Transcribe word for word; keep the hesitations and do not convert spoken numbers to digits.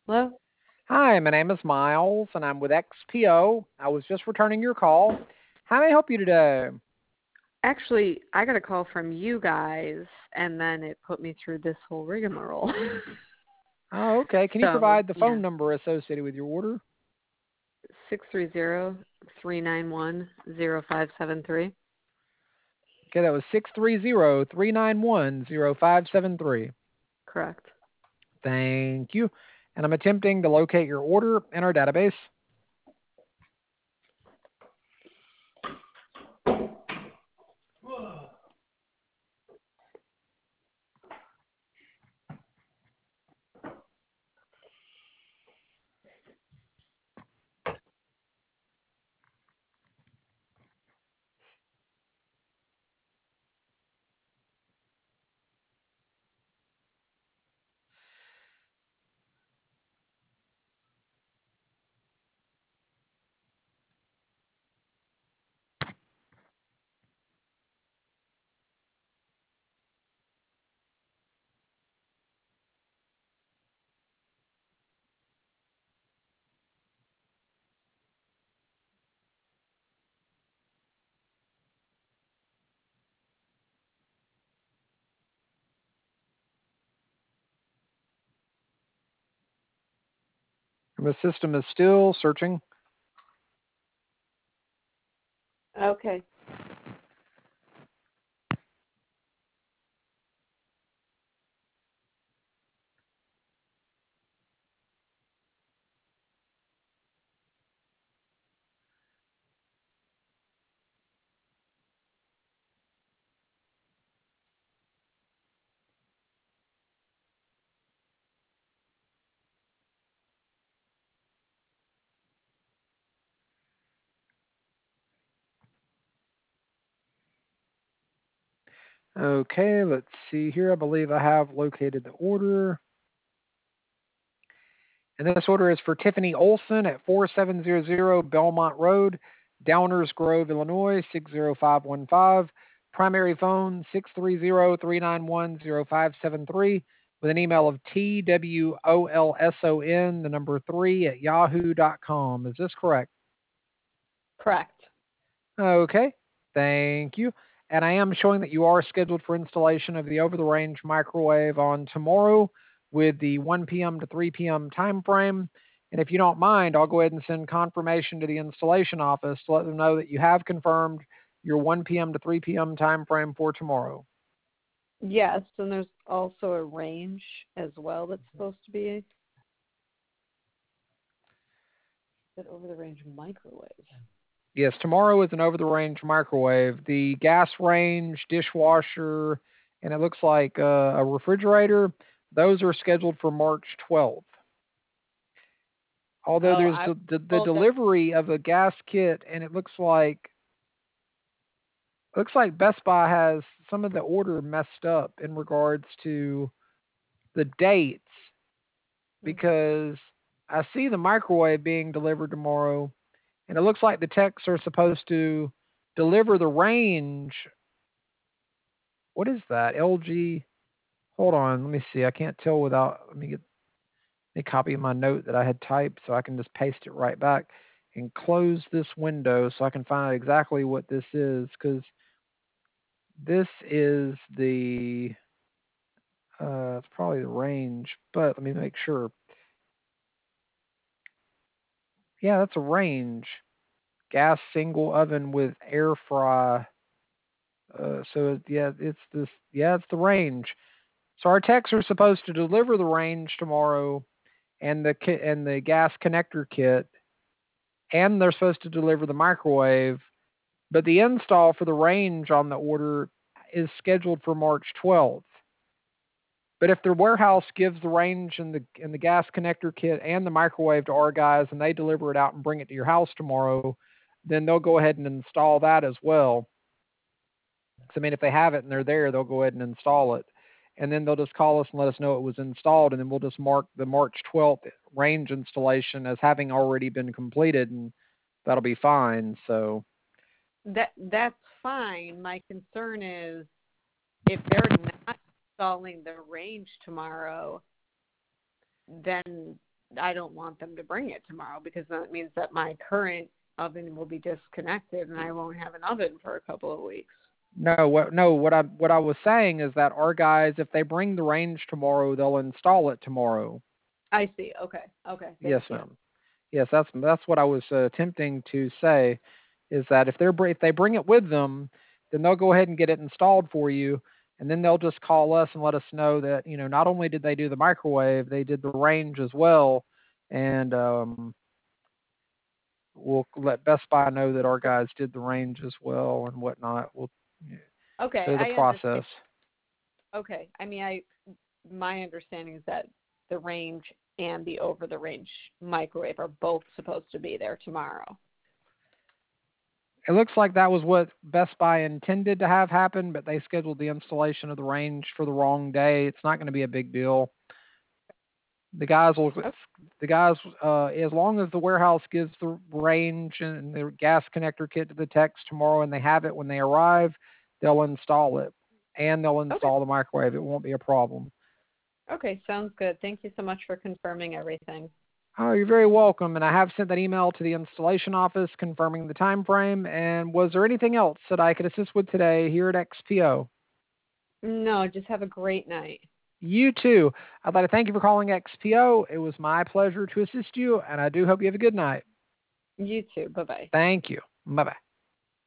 Hello? Hi, my name is Miles, and I'm with X P O. I was just returning your call. How may I help you today? Actually, I got a call from you guys, and then it put me through this whole rigmarole. Oh, okay. Can you so, provide the phone yeah, number associated with your order? six three zero three nine one zero five seven three. Okay, that was six three zero, three nine one, zero five seven three. Correct. Thank you. And I'm attempting to locate your order in our database. The system is still searching. Okay. Okay, let's see here. I believe I have located the order. And this order is for Tiffany Olson at four seven zero zero Belmont Road, Downers Grove, Illinois, six zero five one five. Primary phone six three zero, three nine one, zero five seven three with an email of T W O L S O N, the number three at yahoo dot com. Is this correct? Correct. Okay, thank you. And I am showing that you are scheduled for installation of the over-the-range microwave on tomorrow with the one p m to three p m time frame. And if you don't mind, I'll go ahead and send confirmation to the installation office to let them know that you have confirmed your one p m to three p m time frame for tomorrow. Yes, and there's also a range as well that's supposed to be that over the range microwave. Yes, tomorrow is an over-the-range microwave. The gas range, dishwasher, and it looks like uh, a refrigerator, those are scheduled for March twelfth. Although Oh, there's I the, the, the told that. delivery of a gas kit, and it looks like looks like Best Buy has some of the order messed up in regards to the dates because I see the microwave being delivered tomorrow, and it looks like the techs are supposed to deliver the range. What is that? L G. Hold on, let me see. I can't tell without. Let me get a copy of my note that I had typed so I can just paste it right back and close this window so I can find out exactly what this is because this is the uh, it's probably the range, but let me make sure. Yeah, that's a range. Gas single oven with air fry. Uh, so yeah, it's this. Yeah, it's the range. So our techs are supposed to deliver the range tomorrow, and the kit and the gas connector kit, and they're supposed to deliver the microwave. But the install for the range on the order is scheduled for March twelfth. But if their warehouse gives the range and the and the gas connector kit and the microwave to our guys and they deliver it out and bring it to your house tomorrow, then they'll go ahead and install that as well. So I mean, if they have it and they're there, they'll go ahead and install it, and then they'll just call us and let us know it was installed, and then we'll just mark the March twelfth range installation as having already been completed, and that'll be fine. So That that's fine. My concern is if they're not installing the range tomorrow, then I don't want them to bring it tomorrow because that means that my current oven will be disconnected and I won't have an oven for a couple of weeks. No, what no, what I what I was saying is that our guys, if they bring the range tomorrow, they'll install it tomorrow. I see. Okay. Okay. Thank Yes, you. ma'am. Yes, that's that's what I was uh, attempting to say, is that if they're br- if they bring it with them, then they'll go ahead and get it installed for you, and then they'll just call us and let us know that, you know, not only did they do the microwave, they did the range as well, and um, we'll let Best Buy know that our guys did the range as well and whatnot. We'll yeah, Okay, go the I understand. process. Okay, I mean, I my understanding is that the range and the over the range microwave are both supposed to be there tomorrow. It looks like that was what Best Buy intended to have happen, but they scheduled the installation of the range for the wrong day. It's not going to be a big deal. The guys will, Okay. the guys, uh, as long as the warehouse gives the range and the gas connector kit to the techs tomorrow and they have it when they arrive, they'll install it and they'll Okay. install the microwave. It won't be a problem. Okay, sounds good. Thank you so much for confirming everything. Oh, you're very welcome. And I have sent that email to the installation office confirming the time frame. And was there anything else that I could assist with today here at X P O? No, just have a great night. You too. I'd like to thank you for calling X P O. It was my pleasure to assist you, and I do hope you have a good night. You too. Bye-bye. Thank you. Bye-bye.